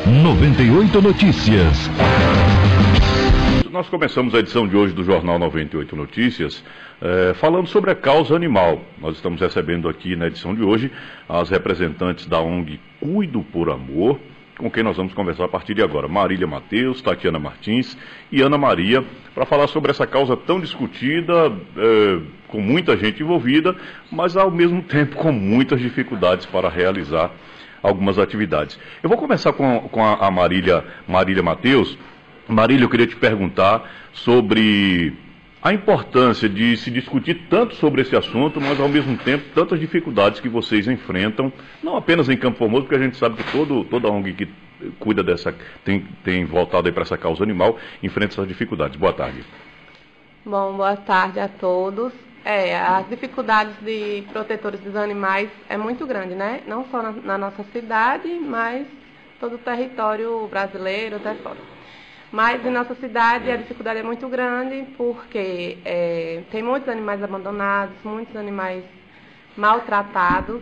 98 Notícias. Nós começamos a edição de hoje do Jornal 98 Notícias falando sobre a causa animal. Nós estamos recebendo aqui na edição de hoje as representantes da ONG Cuido por Amor, com quem nós vamos conversar a partir de agora. Marília Matheus, Tatiana Martins e Ana Maria, para falar sobre essa causa tão discutida, com muita gente envolvida, mas ao mesmo tempo com muitas dificuldades para realizar algumas atividades. Eu vou começar com a Marília Matheus. Marília, eu queria te perguntar sobre a importância de se discutir tanto sobre esse assunto, mas ao mesmo tempo tantas dificuldades que vocês enfrentam, não apenas em Campo Formoso, porque a gente sabe que toda ONG que cuida tem voltado aí para essa causa animal, enfrenta essas dificuldades. Boa tarde. Bom, boa tarde a todos. As dificuldades de protetores dos animais é muito grande, né? Não só na nossa cidade, mas todo o território brasileiro, até fora. Mas em nossa cidade a dificuldade é muito grande porque tem muitos animais abandonados, muitos animais maltratados,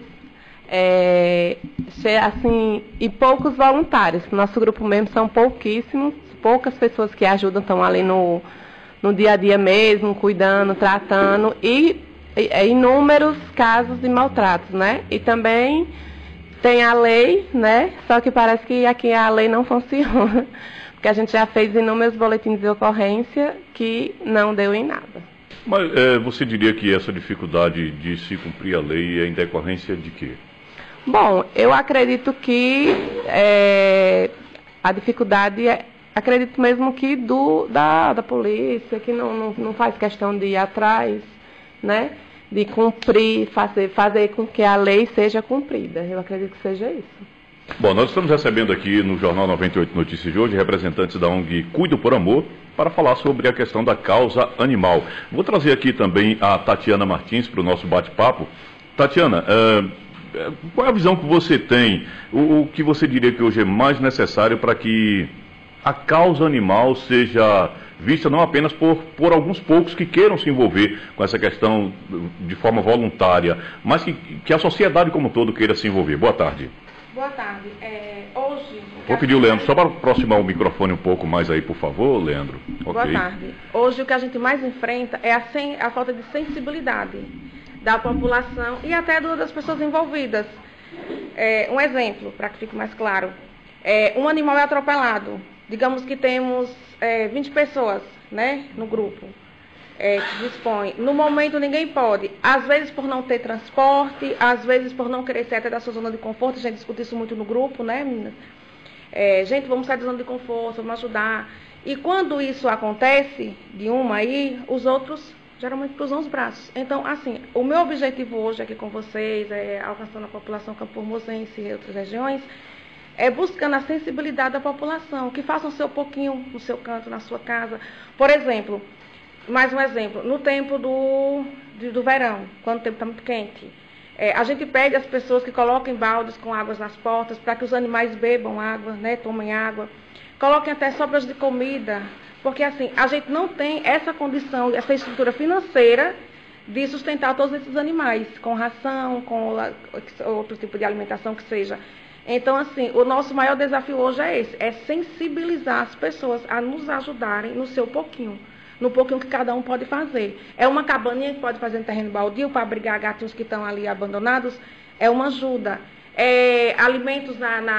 e poucos voluntários. Nosso grupo mesmo são pouquíssimos, poucas pessoas que ajudam, estão ali no dia a dia mesmo, cuidando, tratando, e inúmeros casos de maltratos, né? E também tem a lei, né? Só que parece que aqui a lei não funciona. Que a gente já fez inúmeros boletins de ocorrência que não deu em nada. Mas você diria que essa dificuldade de se cumprir a lei é em decorrência de quê? Bom, eu acredito que a dificuldade acredito mesmo que da polícia, que não faz questão de ir atrás, né? De cumprir, fazer com que a lei seja cumprida. Eu acredito que seja isso. Bom, nós estamos recebendo aqui no Jornal 98 Notícias de hoje representantes da ONG Cuido por Amor para falar sobre a questão da causa animal. Vou trazer aqui também a Tatiana Martins para o nosso bate-papo. Tatiana, qual é a visão que você tem, o que você diria que hoje é mais necessário para que a causa animal seja vista não apenas por alguns poucos que queiram se envolver com essa questão de forma voluntária, mas que a sociedade como um todo queira se envolver? Boa tarde. Boa tarde. Hoje... Vou pedir o Leandro, só para aproximar o microfone um pouco mais aí, por favor, Leandro. Boa tarde. Hoje o que a gente mais enfrenta é a falta de sensibilidade da população e até das pessoas envolvidas. Um exemplo, para que fique mais claro. Um animal é atropelado. Digamos que temos 20 pessoas, né, no grupo. Que dispõe. No momento ninguém pode, às vezes por não ter transporte, às vezes por não querer sair até da sua zona de conforto. A gente discute isso muito no grupo, né, meninas? Gente, vamos sair da zona de conforto, vamos ajudar. E quando isso acontece, de uma aí, os outros geralmente cruzam os braços. Então, assim, o meu objetivo hoje aqui com vocês, alcançando a população campo-formosense e outras regiões, buscando a sensibilidade da população, que façam o seu pouquinho no seu canto, na sua casa. Por exemplo, mais um exemplo, no tempo do verão, quando o tempo está muito quente, a gente pede às pessoas que coloquem baldes com águas nas portas para que os animais bebam água, né, tomem água, coloquem até sobras de comida, porque assim, a gente não tem essa condição, essa estrutura financeira de sustentar todos esses animais, com ração, com outro tipo de alimentação que seja. Então, assim, o nosso maior desafio hoje é esse, é sensibilizar as pessoas a nos ajudarem no seu pouquinho. No pouquinho que cada um pode fazer. É uma cabaninha que pode fazer no terreno baldio para abrigar gatinhos que estão ali abandonados, é uma ajuda. Alimentos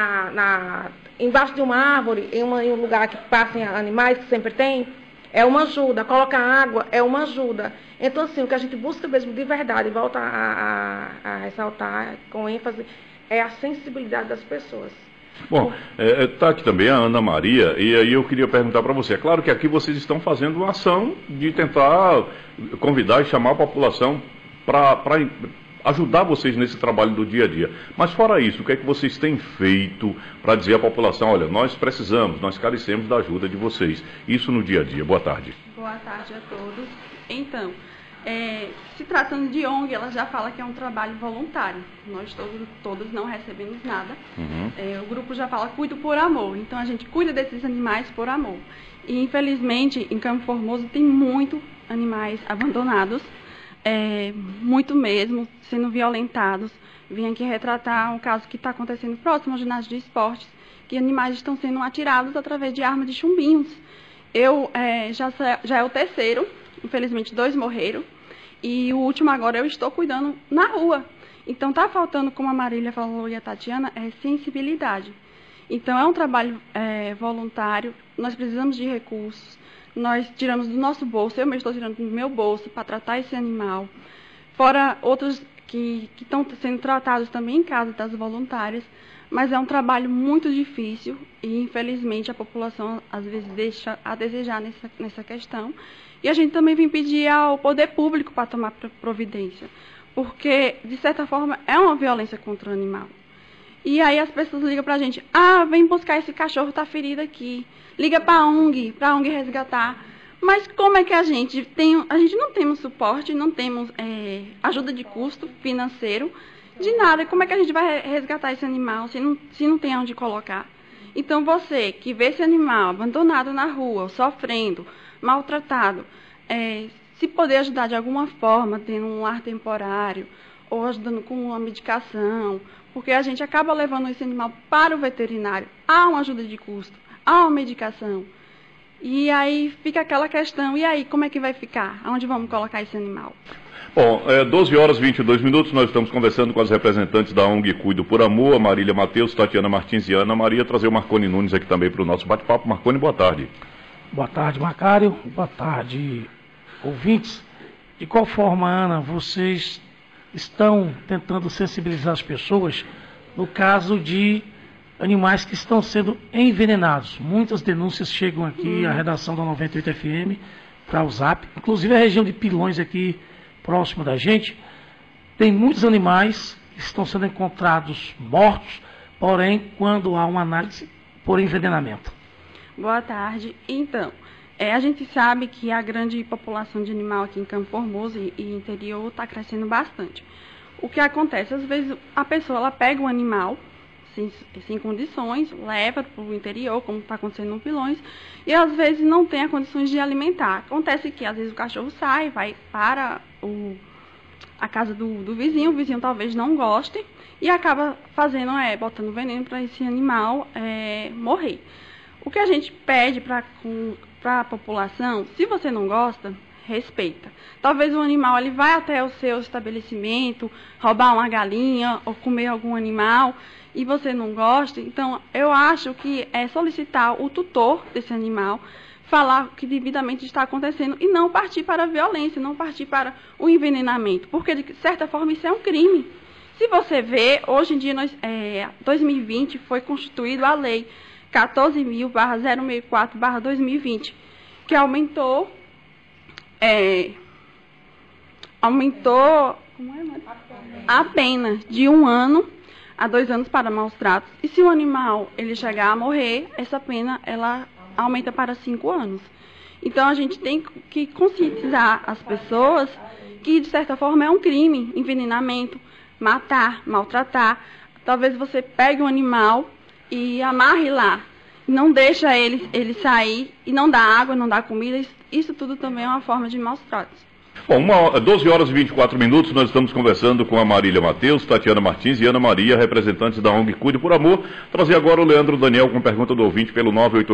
embaixo de uma árvore, em um lugar que passem animais, que sempre tem, é uma ajuda. Colocar água, é uma ajuda. Então, assim, o que a gente busca mesmo de verdade, volta a ressaltar com ênfase, é a sensibilidade das pessoas. Bom, está aqui também a Ana Maria, e aí eu queria perguntar para você. É claro que aqui vocês estão fazendo uma ação de tentar convidar e chamar a população para ajudar vocês nesse trabalho do dia a dia. Mas fora isso, o que é que vocês têm feito para dizer à população, olha, nós carecemos da ajuda de vocês. Isso no dia a dia. Boa tarde. Boa tarde a todos. Então, se tratando de ONG, ela já fala que é um trabalho voluntário. Nós todos não recebemos nada. O grupo já fala Cuido por Amor. Então, a gente cuida desses animais por amor. E, infelizmente, em Campo Formoso tem muitos animais abandonados, muito mesmo, sendo violentados. Vim aqui retratar um caso que está acontecendo próximo ao ginásio de esportes, que animais estão sendo atirados através de armas de chumbinhos. Já é o terceiro, infelizmente 2 morreram, e o último agora eu estou cuidando na rua. Então está faltando, como a Marília falou e a Tatiana, sensibilidade. Então é um trabalho voluntário, nós precisamos de recursos, nós tiramos do nosso bolso, eu mesmo estou tirando do meu bolso para tratar esse animal, fora outros que estão sendo tratados também em casa das voluntárias, mas é um trabalho muito difícil e, infelizmente, a população às vezes deixa a desejar nessa questão. E a gente também vem pedir ao poder público para tomar providência, porque, de certa forma, é uma violência contra o animal. E aí as pessoas ligam para a gente, vem buscar esse cachorro, está ferido aqui, liga para a ONG resgatar. Mas como é que a gente não temos suporte, não temos ajuda de custo financeiro, de nada. Como é que a gente vai resgatar esse animal se não tem onde colocar? Então você que vê esse animal abandonado na rua, sofrendo, maltratado, se poder ajudar de alguma forma, tendo um lar temporário, ou ajudando com uma medicação, porque a gente acaba levando esse animal para o veterinário, há uma ajuda de custo, há uma medicação. E aí fica aquela questão, e aí como é que vai ficar? Aonde vamos colocar esse animal? Bom, 12 horas e 22 minutos, nós estamos conversando com as representantes da ONG Cuido por Amor, a Marília Matheus, Tatiana Martins e Ana Maria, trazer o Marconi Nunes aqui também para o nosso bate-papo. Marconi, boa tarde. Boa tarde, Macário. Boa tarde, ouvintes. De qual forma, Ana, vocês estão tentando sensibilizar as pessoas no caso de animais que estão sendo envenenados? Muitas denúncias chegam aqui à redação da 98 FM para o Zap, inclusive a região de Pilões aqui próximo da gente, tem muitos animais que estão sendo encontrados mortos, porém, quando há uma análise por envenenamento. Boa tarde. Então, a gente sabe que a grande população de animal aqui em Campo Formoso e interior está crescendo bastante. O que acontece? Às vezes a pessoa ela pega um animal sem condições, leva para o interior, como está acontecendo no Pilões, e às vezes não tem as condições de alimentar. Acontece que às vezes o cachorro sai, vai para a casa do vizinho, o vizinho talvez não goste, e acaba botando veneno para esse animal morrer. O que a gente pede para a população, se você não gosta, respeita. Talvez o animal ele vai até o seu estabelecimento, roubar uma galinha ou comer algum animal, e você não gosta, então eu acho que é solicitar o tutor desse animal, falar o que devidamente está acontecendo e não partir para a violência, não partir para o envenenamento, porque de certa forma isso é um crime. Se você vê, hoje em dia, 2020 foi constituída a lei 14.064/2020, que aumentou a pena de 1 ano a 2 anos para maus tratos. E se o animal ele chegar a morrer, essa pena ela aumenta para 5 anos. Então a gente tem que conscientizar as pessoas que de certa forma é um crime, envenenamento, matar, maltratar. Talvez você pegue um animal e amarre lá, não deixa ele sair e não dá água, não dá comida. Isso tudo também é uma forma de maus tratos. Bom, 12 horas e 24 minutos, nós estamos conversando com a Marília Matheus, Tatiana Martins e Ana Maria, representantes da ONG Cuide por Amor. Trazer agora o Leandro Daniel com pergunta do ouvinte pelo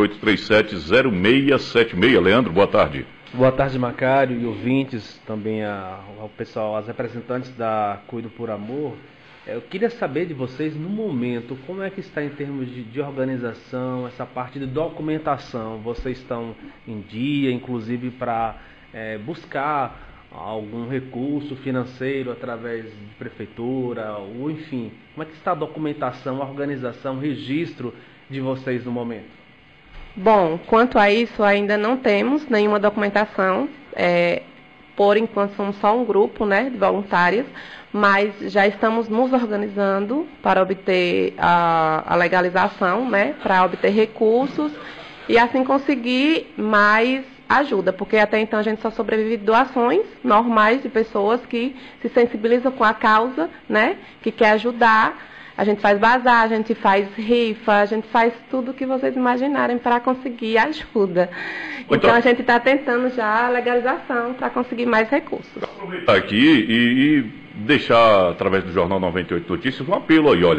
988370676. Leandro, boa tarde. Boa tarde, Macário, e ouvintes, também ao pessoal, as representantes da Cuido por Amor. Eu queria saber de vocês, no momento, como é que está em termos de organização, essa parte de documentação. Vocês estão em dia, inclusive, para buscar algum recurso financeiro através de prefeitura, ou enfim, como é que está a documentação, a organização, o registro de vocês no momento? Bom, quanto a isso, ainda não temos nenhuma documentação, por enquanto somos só um grupo, né, de voluntárias, mas já estamos nos organizando para obter a legalização, né, para obter recursos e assim conseguir mais ajuda, porque até então a gente só sobrevive de doações normais de pessoas que se sensibilizam com a causa, né, que quer ajudar. A gente faz bazar, a gente faz rifa, a gente faz tudo que vocês imaginarem para conseguir ajuda. Então a gente está tentando já a legalização para conseguir mais recursos. Aproveitar aqui e deixar, através do Jornal 98 Notícias, um apelo aí, olha.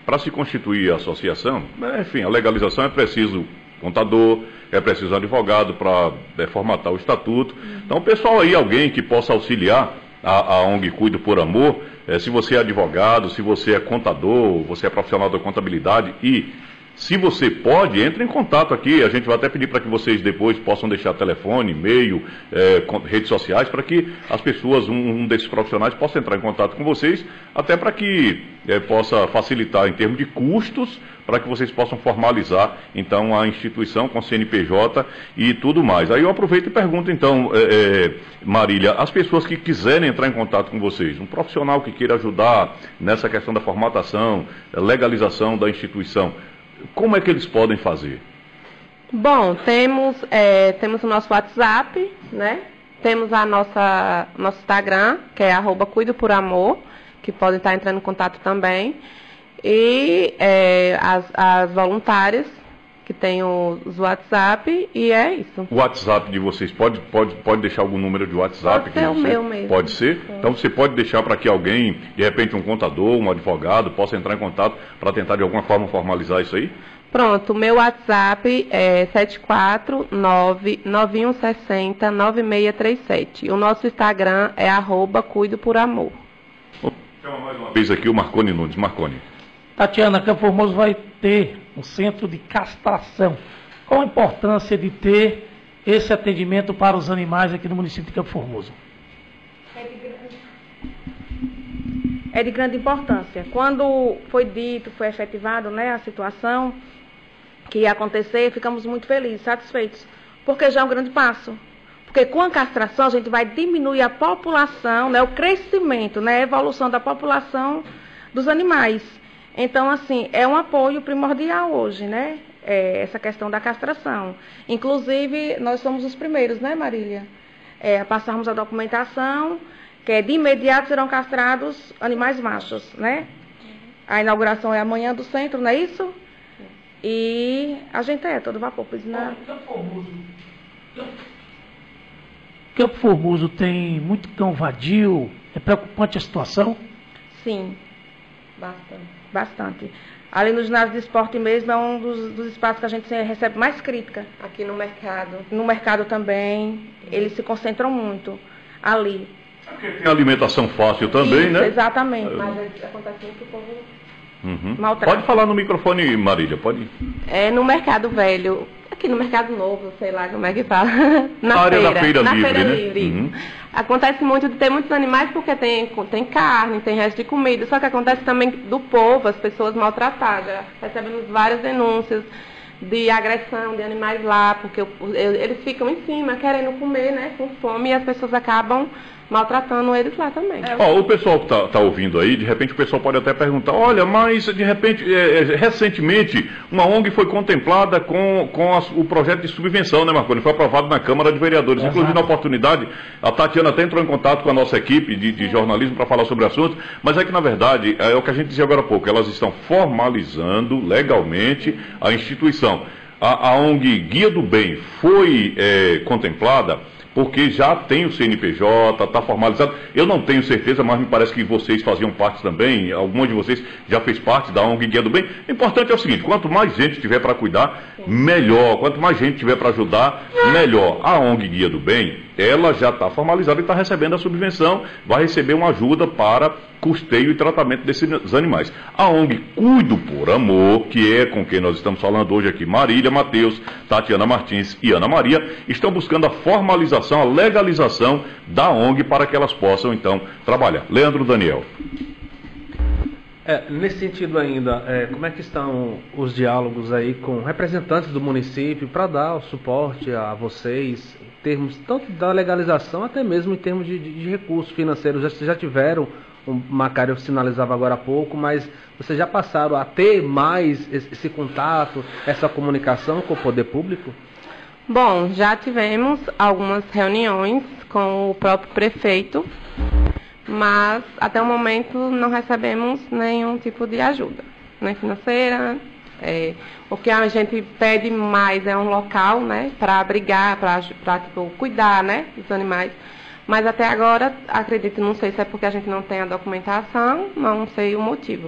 para se constituir a associação, enfim, a legalização é preciso contador, é preciso advogado para formatar o estatuto. Então, pessoal aí, alguém que possa auxiliar a ONG Cuido por Amor, se você é advogado, se você é contador, você é profissional da contabilidade e se você pode, entre em contato aqui. A gente vai até pedir para que vocês depois possam deixar telefone, e-mail, redes sociais, para que as pessoas, um desses profissionais, possa entrar em contato com vocês, até para que possa facilitar em termos de custos, para que vocês possam formalizar, então, a instituição com CNPJ e tudo mais. Aí eu aproveito e pergunto, então, Marília, as pessoas que quiserem entrar em contato com vocês, um profissional que queira ajudar nessa questão da formatação, legalização da instituição, como é que eles podem fazer? Bom, temos o nosso WhatsApp, né? Temos nosso Instagram, que é @Cuido por Amor, que podem estar entrando em contato também. E as voluntárias, que tem os WhatsApp, e é isso. O WhatsApp de vocês, pode deixar algum número de WhatsApp? Pode ser o meu mesmo. Pode ser? Pode. Então você pode deixar para que alguém, de repente um contador, um advogado, possa entrar em contato para tentar de alguma forma formalizar isso aí? Pronto, o meu WhatsApp é 74991609637. O nosso Instagram é @Cuido por Amor. Chama mais uma vez aqui o Marconi Nunes. Marconi. Tatiana, Campo Formoso vai ter um centro de castração. Qual a importância de ter esse atendimento para os animais aqui no município de Campo Formoso? É de grande importância. Quando foi efetivado, né, a situação que ia acontecer, ficamos muito felizes, satisfeitos, porque já é um grande passo. Porque com a castração a gente vai diminuir a população, né, o crescimento, né, a evolução da população dos animais. Então, assim, é um apoio primordial hoje, né? Essa questão da castração. Inclusive, nós somos os primeiros, né, Marília? A passarmos a documentação, que de imediato serão castrados animais machos, né? A inauguração é amanhã do centro, não é isso? E a gente todo vapor, pois não. Campo Formoso tem muito cão vadio. É preocupante a situação? Sim, bastante. Ali no ginásio de esporte mesmo é um dos espaços que a gente recebe mais crítica. Aqui no mercado. No mercado também, eles se concentram muito ali. Porque tem alimentação fácil também, isso, né? Exatamente. Mas acontece muito que o povo maltrata. Pode falar no microfone, Marília, pode. No Mercado Velho, aqui no Mercado Novo, sei lá como é que fala. Na feira livre, né? Acontece muito de ter muitos animais porque tem carne, tem resto de comida. Só que acontece também do povo, as pessoas maltratadas. Recebemos várias denúncias de agressão de animais lá, porque eles ficam em cima querendo comer, né, com fome, e as pessoas acabam maltratando eles lá também. O pessoal que está ouvindo aí, de repente o pessoal pode até perguntar, olha, mas de repente, recentemente, uma ONG foi contemplada com o projeto de subvenção, né, Marconi? Foi aprovado na Câmara de Vereadores. Exato. Inclusive, na oportunidade, a Tatiana até entrou em contato com a nossa equipe de jornalismo para falar sobre o assunto, mas é que, na verdade, é o que a gente dizia agora há pouco, elas estão formalizando legalmente a instituição. A ONG Guia do Bem foi contemplada porque já tem o CNPJ, está formalizado. Eu não tenho certeza, mas me parece que vocês faziam parte também, alguns de vocês já fez parte da ONG Guia do Bem. O importante é o seguinte, quanto mais gente tiver para cuidar, melhor. Quanto mais gente tiver para ajudar, melhor. A ONG Guia do Bem, ela já está formalizada e está recebendo a subvenção, vai receber uma ajuda para custeio e tratamento desses animais. A ONG Cuido por Amor, que é com quem nós estamos falando hoje aqui, Marília, Matheus, Tatiana Martins e Ana Maria, estão buscando a formalização, a legalização da ONG para que elas possam, então, trabalhar. Leandro Daniel. Nesse sentido ainda, como é que estão os diálogos aí com representantes do município para dar o suporte a vocês, em termos tanto da legalização, até mesmo em termos de recursos financeiros? Já tiveram, o Macário sinalizava agora há pouco, mas vocês já passaram a ter mais esse contato, essa comunicação com o poder público? Bom, já tivemos algumas reuniões com o próprio prefeito, mas até o momento não recebemos nenhum tipo de ajuda, nem financeira. O que a gente pede mais é um local, né, para abrigar, para tipo, cuidar, né, dos animais. Mas até agora, acredito, não sei se é porque a gente não tem a documentação, não sei o motivo.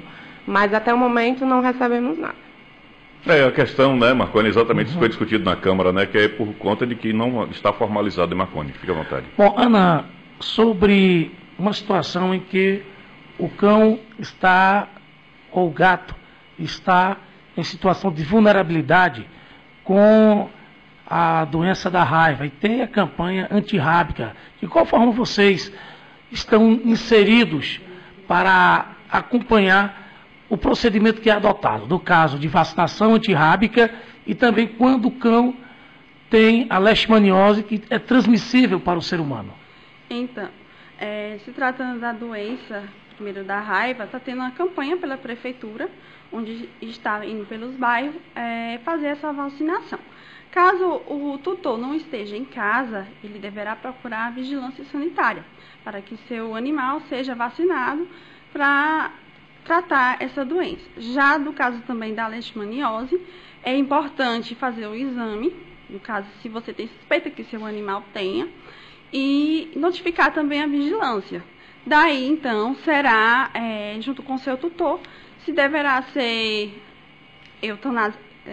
Mas até o momento não recebemos nada. A questão, né, Marconi, exatamente isso foi discutido na Câmara, né, que é por conta de que não está formalizado em Marconi. Fique à vontade. Bom, Ana, sobre uma situação em que o cão está, ou o gato, está em situação de vulnerabilidade com a doença da raiva e tem a campanha antirrábica. De qual forma vocês estão inseridos para acompanhar o procedimento que é adotado, no caso de vacinação antirrábica e também quando o cão tem a leishmaniose, que é transmissível para o ser humano? Então, se tratando da doença, primeiro da raiva, está tendo uma campanha pela prefeitura, onde está indo pelos bairros fazer essa vacinação. Caso o tutor não esteja em casa, ele deverá procurar a vigilância sanitária, para que seu animal seja vacinado para tratar essa doença. Já no caso também da leishmaniose, é importante fazer o exame, no caso, se você tem suspeita que seu animal tenha, e notificar também a vigilância. Daí, então, será, junto com seu tutor, se deverá ser eutanásia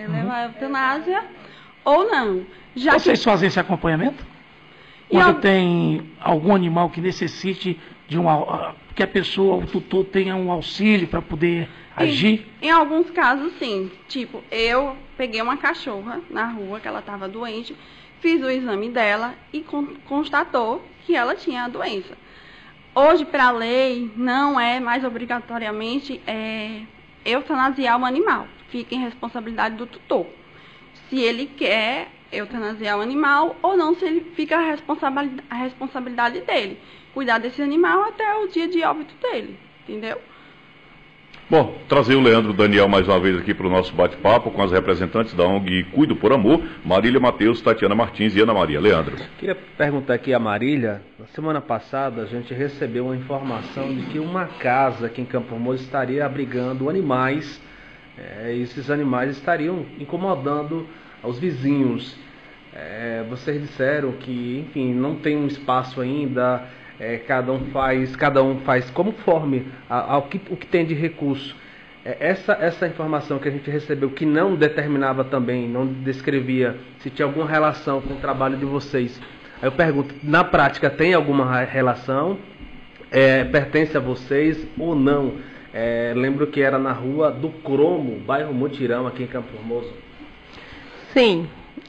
ou não. Vocês fazem esse acompanhamento? Quando tem algum animal que necessite de que a pessoa, o tutor, tenha um auxílio para poder agir? Em alguns casos, sim. Tipo, eu peguei uma cachorra na rua, que ela estava doente, fiz o exame dela e constatou que ela tinha a doença. Hoje, para a lei, não é mais obrigatoriamente eutanasiar o animal. Fica em responsabilidade do tutor. Se ele quer eutanasiar o animal ou não, se ele fica a responsabilidade dele. Cuidar desse animal até o dia de óbito dele, entendeu? Bom, trazer o Leandro Daniel mais uma vez aqui para o nosso bate-papo com as representantes da ONG Cuido por Amor, Marília Matheus, Tatiana Martins e Ana Maria. Leandro. Queria perguntar aqui a Marília, na semana passada a gente recebeu uma informação de que uma casa aqui em Campo Formoso estaria abrigando animais, e esses animais estariam incomodando os vizinhos. Vocês disseram que, enfim, não tem um espaço ainda, cada um faz conforme o que tem de recurso. Essa informação que a gente recebeu, que não determinava também, não descrevia se tinha alguma relação com o trabalho de vocês. Aí eu pergunto, na prática tem alguma relação? Pertence a vocês ou não? Lembro que era na rua do Cromo, bairro Mutirão, aqui em Campo Formoso. Sim,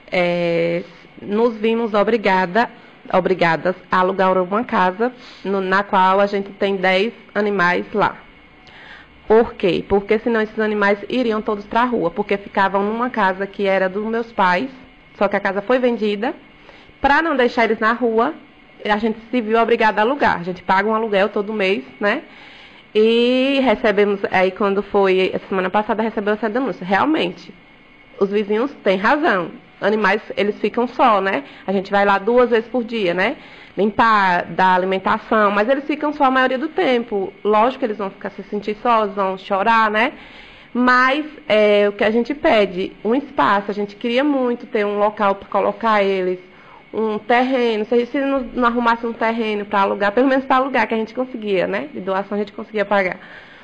nos vimos obrigadas a alugar uma casa na qual a gente tem 10 animais lá. Por quê? Porque senão esses animais iriam todos para a rua, porque ficavam numa casa que era dos meus pais, só que a casa foi vendida. Para não deixar eles na rua, a gente se viu obrigada a alugar. A gente paga um aluguel todo mês, né? E recebemos, aí quando foi, essa semana passada, recebeu essa denúncia. Realmente, os vizinhos têm razão. Animais, eles ficam só, né? A gente vai lá 2 vezes por dia, né? Limpar, dar alimentação, mas eles ficam só a maioria do tempo. Lógico que eles vão ficar se sentir sós, vão chorar, né? Mas o que a gente pede, um espaço, a gente queria muito ter um local para colocar eles, um terreno, se não arrumasse um terreno para alugar, pelo menos para alugar, que a gente conseguia, né? De doação a gente conseguia pagar.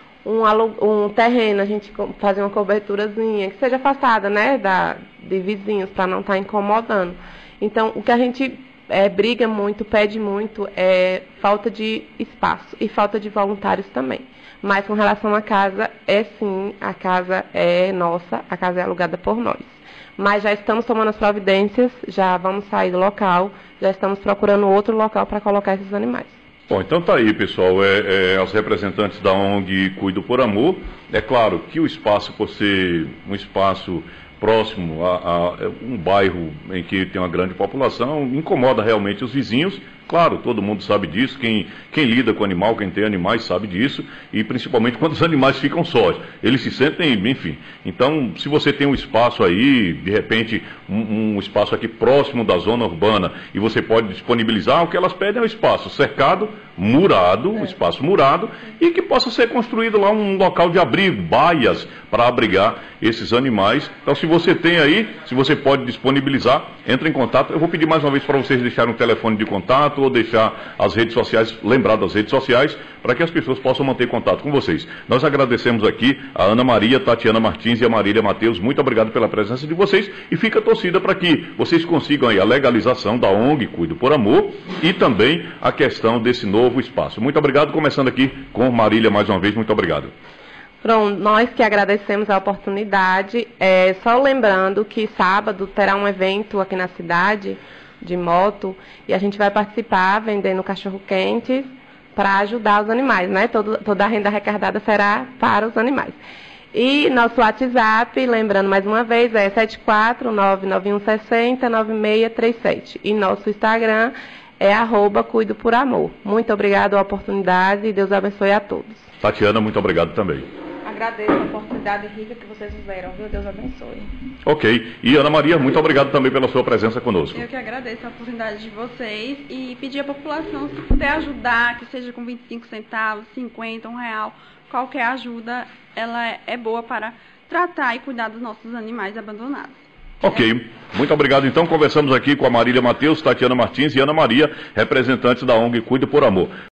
Um terreno, a gente fazer uma coberturazinha, que seja afastada, né, de vizinhos, para não estar incomodando. Então, o que a gente briga muito, pede muito, é falta de espaço e falta de voluntários também. Mas com relação à casa, sim, a casa é nossa, a casa é alugada por nós. Mas já estamos tomando as providências, já vamos sair do local, já estamos procurando outro local para colocar esses animais. Bom, então tá aí, pessoal, os representantes da ONG Cuido por Amor. É claro que o espaço, por ser um espaço próximo a um bairro em que tem uma grande população, incomoda realmente os vizinhos. Claro, todo mundo sabe disso, quem lida com animal, quem tem animais sabe disso, e principalmente quando os animais ficam sós, eles se sentem, enfim. Então, se você tem um espaço aí, de repente, um espaço aqui próximo da zona urbana, e você pode disponibilizar, o que elas pedem é um espaço cercado, murado, um espaço murado, e que possa ser construído lá um local de abrigo, baias, para abrigar esses animais. Então, se você tem aí, se você pode disponibilizar, entre em contato. Eu vou pedir mais uma vez para vocês deixarem um telefone de contato, contato ou deixar as redes sociais, lembrar das redes sociais, para que as pessoas possam manter contato com vocês. Nós agradecemos aqui a Ana Maria, Tatiana Martins e a Marília Mateus. Muito obrigado pela presença de vocês e fica a torcida para que vocês consigam aí a legalização da ONG Cuido por Amor e também a questão desse novo espaço. Muito obrigado, começando aqui com Marília mais uma vez. Muito obrigado. Pronto, nós que agradecemos a oportunidade, só lembrando que sábado terá um evento aqui na cidade de moto e a gente vai participar vendendo cachorro-quentes para ajudar os animais, né? Toda a renda arrecadada será para os animais. E nosso WhatsApp, lembrando mais uma vez, é 74991609637 e nosso Instagram é @Cuido por Amor. Muito obrigado a oportunidade e Deus abençoe a todos. Tatiana, muito obrigado também. Agradeço a oportunidade rica que vocês nos deram, viu? Deus abençoe. Ok. E Ana Maria, muito obrigado também pela sua presença conosco. Eu que agradeço a oportunidade de vocês e pedir à população, se puder ajudar, que seja com 25 centavos, 50, R$1, qualquer ajuda, ela é boa para tratar e cuidar dos nossos animais abandonados. Ok, muito obrigado. Então, conversamos aqui com a Marília Mateus, Tatiana Martins e Ana Maria, representantes da ONG Cuido por Amor.